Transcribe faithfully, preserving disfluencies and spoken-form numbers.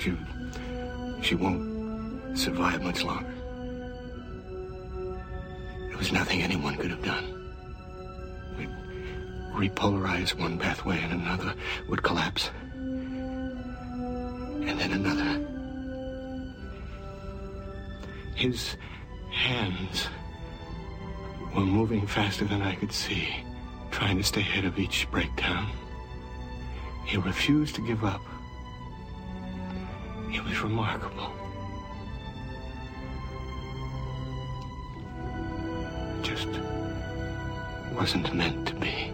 She, she won't survive much longer. There was nothing anyone could have done. We'd repolarize one pathway and another would collapse. And then another. His hands were moving faster than I could see, trying to stay ahead of each breakdown. He refused to give up. It was remarkable. It just wasn't meant to be.